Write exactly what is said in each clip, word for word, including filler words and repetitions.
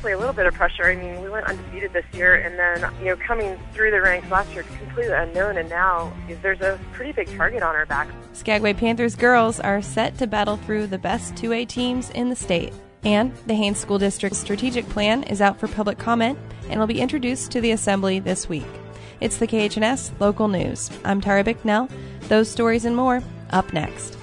definitely a little bit of pressure. I mean, we went undefeated this year, and then, you know, coming through the ranks last year, completely unknown, and now there's a pretty big target on our back. Skagway Panthers girls are set to battle through the best two A teams in the state. And the Haines School District's strategic plan is out for public comment and will be introduced to the Assembly this week. It's the K H N S Local News. I'm Tara Bicknell. Those stories and more up next.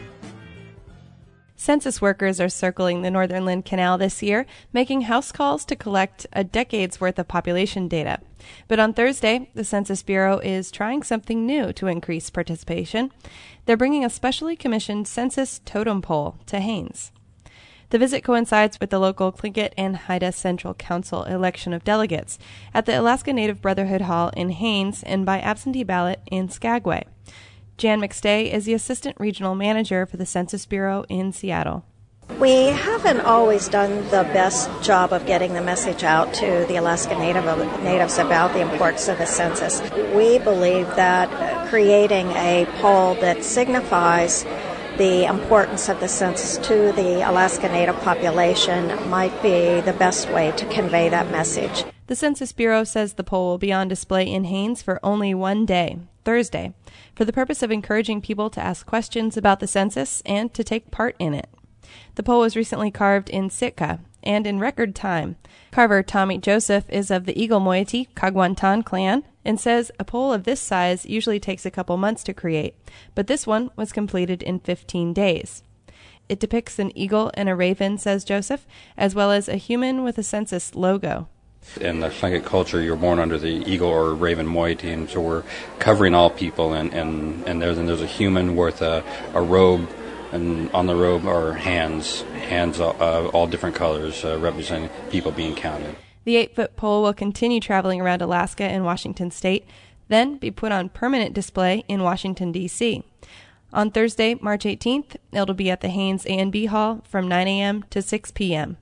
Census workers are circling the Northern Lynn Canal this year, making house calls to collect a decade's worth of population data. But on Thursday, the Census Bureau is trying something new to increase participation. They're bringing a specially commissioned census totem pole to Haines. The visit coincides with the local Tlingit and Haida Central Council election of delegates at the Alaska Native Brotherhood Hall in Haines and by absentee ballot in Skagway. Jan McStay is the Assistant Regional Manager for the Census Bureau in Seattle. We haven't always done the best job of getting the message out to the Alaska Native natives about the importance of the census. We believe that creating a poll that signifies the importance of the census to the Alaska Native population might be the best way to convey that message. The Census Bureau says the poll will be on display in Haines for only one day, Thursday, for the purpose of encouraging people to ask questions about the census and to take part in it. The poll was recently carved in Sitka and in record time. Carver Tommy Joseph is of the Eagle Moiety Kagwantan clan and says a poll of this size usually takes a couple months to create, but this one was completed in fifteen days. It depicts an eagle and a raven, says Joseph, as well as a human with a census logo. In the Tlingit culture, you're born under the eagle or raven moiety, and so we're covering all people, and, and, and, there's, and there's a human with a, a robe, and on the robe are hands, hands uh, all different colors, uh, representing people being counted. The eight-foot pole will continue traveling around Alaska and Washington State, then be put on permanent display in Washington, D C On Thursday, March eighteenth, it'll be at the Haines A and B Hall from nine a.m. to six p.m.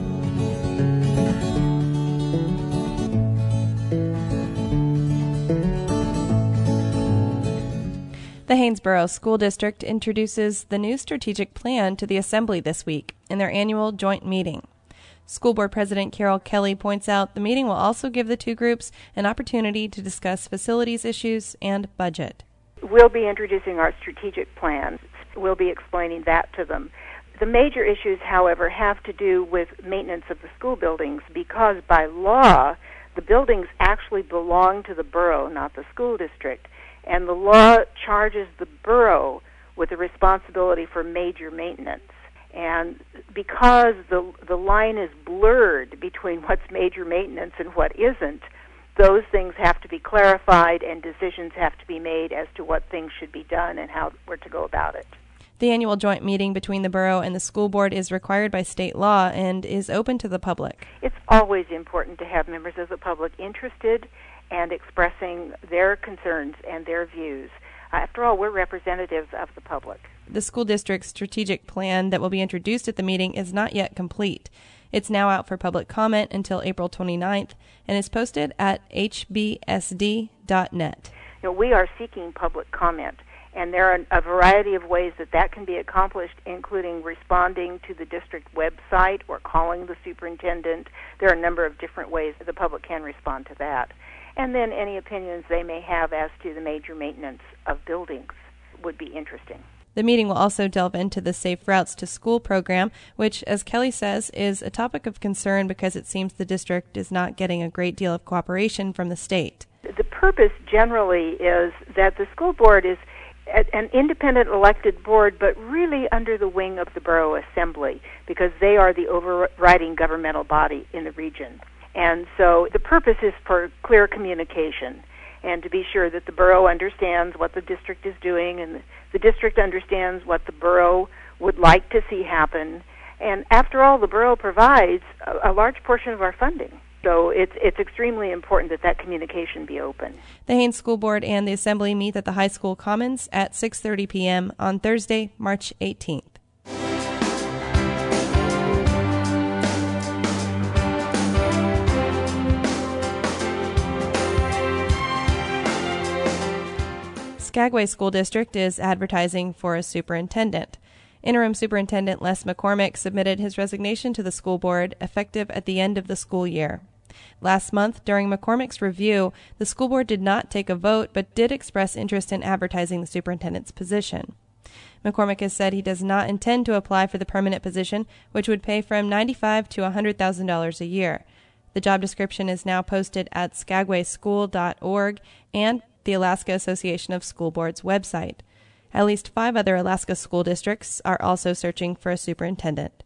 The Haynesboro School District introduces the new strategic plan to the Assembly this week in their annual joint meeting. School Board President Carol Kelly points out the meeting will also give the two groups an opportunity to discuss facilities issues and budget. We'll be introducing our strategic plan. We'll be explaining that to them. The major issues, however, have to do with maintenance of the school buildings because by law, the buildings actually belong to the borough, not the school district. And the law charges the borough with the responsibility for major maintenance. And because the the line is blurred between what's major maintenance and what isn't, those things have to be clarified and decisions have to be made as to what things should be done and how we're to go about it. The annual joint meeting between the borough and the school board is required by state law and is open to the public. It's always important to have members of the public interested and expressing their concerns and their views. Uh, after all, we're representatives of the public. The school district's strategic plan that will be introduced at the meeting is not yet complete. It's now out for public comment until April twenty-ninth and is posted at h b s d dot net. You know, we are seeking public comment, and there are a variety of ways that that can be accomplished, including responding to the district website or calling the superintendent. There are a number of different ways that the public can respond to that. And then any opinions they may have as to the major maintenance of buildings would be interesting. The meeting will also delve into the Safe Routes to School program, which, as Kelly says, is a topic of concern because it seems the district is not getting a great deal of cooperation from the state. The purpose generally is that the school board is an independent elected board, but really under the wing of the borough assembly because they are the overriding governmental body in the region. And so the purpose is for clear communication and to be sure that the borough understands what the district is doing and the district understands what the borough would like to see happen. And after all, the borough provides a, a large portion of our funding. So it's it's extremely important that that communication be open. The Haines School Board and the Assembly meet at the High School Commons at six thirty p.m. on Thursday, March eighteenth. Skagway School District is advertising for a superintendent. Interim Superintendent Les McCormick submitted his resignation to the school board effective at the end of the school year. Last month, during McCormick's review, the school board did not take a vote but did express interest in advertising the superintendent's position. McCormick has said he does not intend to apply for the permanent position, which would pay from ninety-five thousand dollars to one hundred thousand dollars a year. The job description is now posted at skagway school dot org and the Alaska Association of School Boards website. At least five other Alaska school districts are also searching for a superintendent.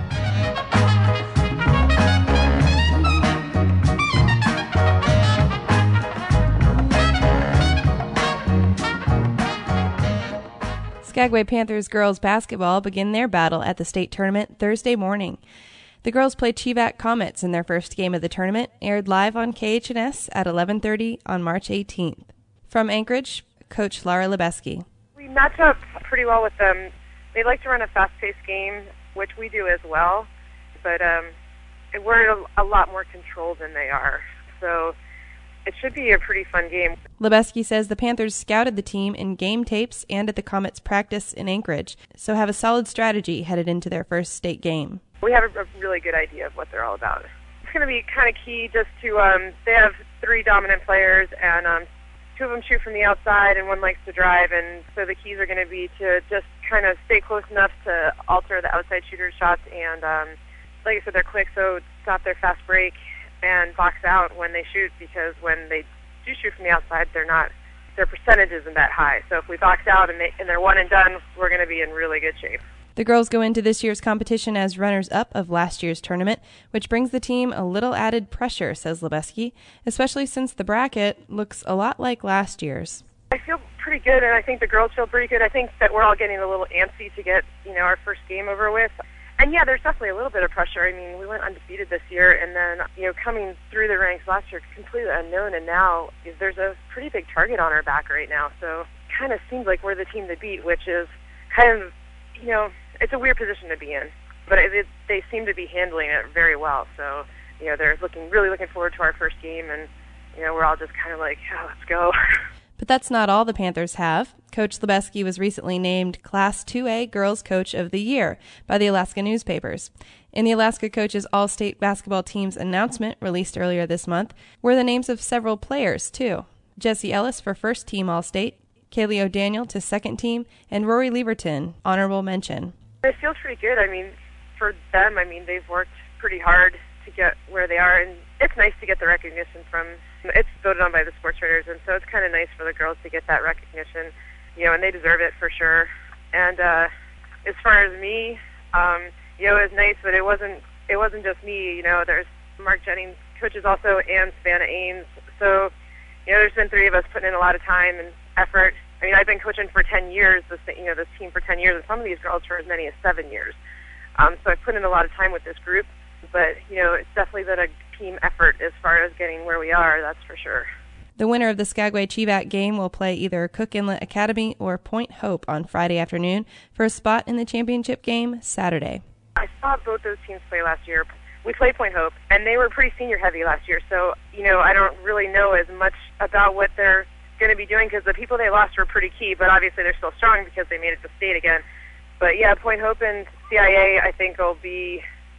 Skagway Panthers girls basketball begin their battle at the state tournament Thursday morning. The girls play Chivac Comets in their first game of the tournament, aired live on K H N S at eleven thirty on March eighteenth. From Anchorage, Coach Laura Lebeski. We match up pretty well with them. They like to run a fast-paced game, which we do as well, but um, we're a lot more controlled than they are. So it should be a pretty fun game. Lebeski says the Panthers scouted the team in game tapes and at the Comets practice in Anchorage, so have a solid strategy headed into their first state game. We have a, a really good idea of what they're all about. It's going to be kind of key just to, um, they have three dominant players, and um, two of them shoot from the outside and one likes to drive, and so the keys are going to be to just kind of stay close enough to alter the outside shooter's shots, and um, like I said, they're quick, so stop their fast break and box out when they shoot, because when they do shoot from the outside, they're not, their percentage isn't that high. So if we box out and, they, and they're one and done, we're going to be in really good shape. The girls go into this year's competition as runners-up of last year's tournament, which brings the team a little added pressure, says Lebeski, especially since the bracket looks a lot like last year's. I feel pretty good, and I think the girls feel pretty good. I think that we're all getting a little antsy to get, you know, our first game over with. And yeah, there's definitely a little bit of pressure. I mean, we went undefeated this year, and then, you know, coming through the ranks last year, completely unknown, and now there's a pretty big target on our back right now. So it kind of seems like we're the team to beat, which is kind of, you know, it's a weird position to be in. But it, it, they seem to be handling it very well. So, you know, they're looking really looking forward to our first game, and, you know, we're all just kind of like, oh, let's go. But that's not all the Panthers have. Coach Lebeski was recently named Class two A Girls Coach of the Year by the Alaska newspapers. In the Alaska Coaches All-State Basketball Team's announcement released earlier this month were the names of several players, too. Jesse Ellis for First Team All-State, Kaylee O'Daniel to Second Team, and Rory Leverton, honorable mention. It feels pretty good. I mean, for them, I mean, they've worked pretty hard to get where they are, and it's nice to get the recognition from, it's voted on by the sports writers, and so it's kind of nice for the girls to get that recognition, you know, and they deserve it for sure. And uh, as far as me, um, you know, it was nice, but it wasn't, it wasn't just me, you know, there's Mark Jennings, coaches also, and Savannah Ames, so, you know, there's been three of us putting in a lot of time and effort. I mean, I've been coaching for ten years, this, you know, this team for ten years, and some of these girls for as many as seven years. Um, so I've put in a lot of time with this group, but, you know, it's definitely been a team effort as far as getting where we are, that's for sure. The winner of the Skagway Chivac game will play either Cook Inlet Academy or Point Hope on Friday afternoon for a spot in the championship game Saturday. I saw both those teams play last year. We played Point Hope, and they were pretty senior-heavy last year, so, you know, I don't really know as much about what they're going to be doing because the people they lost were pretty key, but obviously they're still strong because they made it to state again. But, yeah, Point Hope and C I A, I think, will be...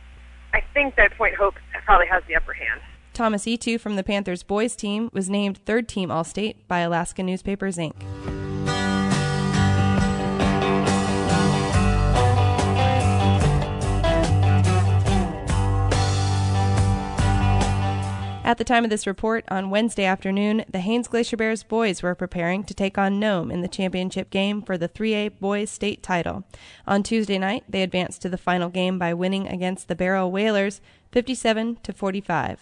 I think that Point Hope probably has the upper hand. Thomas Etu from the Panthers boys team was named third team All-State by Alaska Newspapers, Incorporated. At the time of this report, on Wednesday afternoon, the Haines Glacier Bears boys were preparing to take on Nome in the championship game for the three A boys state title. On Tuesday night, they advanced to the final game by winning against the Barrow Whalers fifty-seven to forty-five.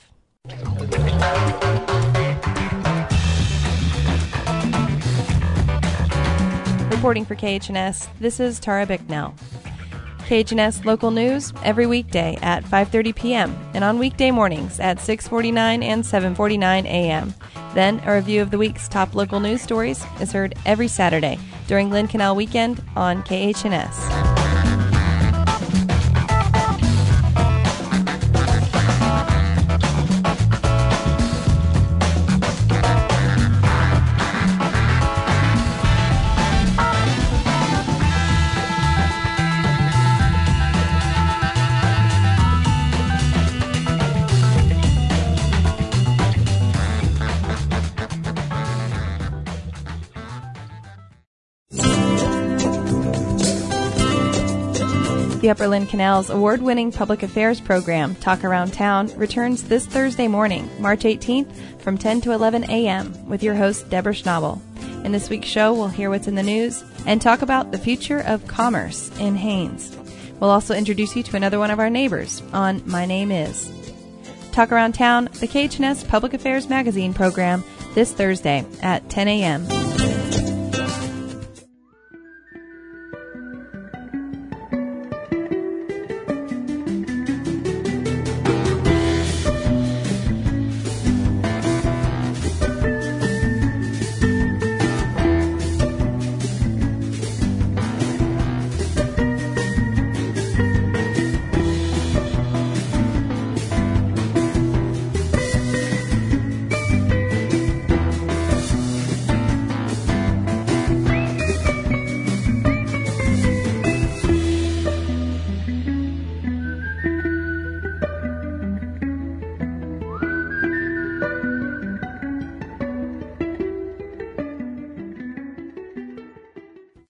Reporting for K H N S, this is Tara Bicknell. K H N S local news every weekday at five thirty p.m. and on weekday mornings at six forty-nine and seven forty-nine a.m. Then a review of the week's top local news stories is heard every Saturday during Lynn Canal Weekend on K H N S. The Upper Lynn Canal's award-winning public affairs program, Talk Around Town, returns this Thursday morning, March eighteenth, from ten to eleven a.m. with your host, Deborah Schnabel. In this week's show, we'll hear what's in the news and talk about the future of commerce in Haines. We'll also introduce you to another one of our neighbors on My Name Is. Talk Around Town, the K H N S Public Affairs Magazine program, this Thursday at ten a.m.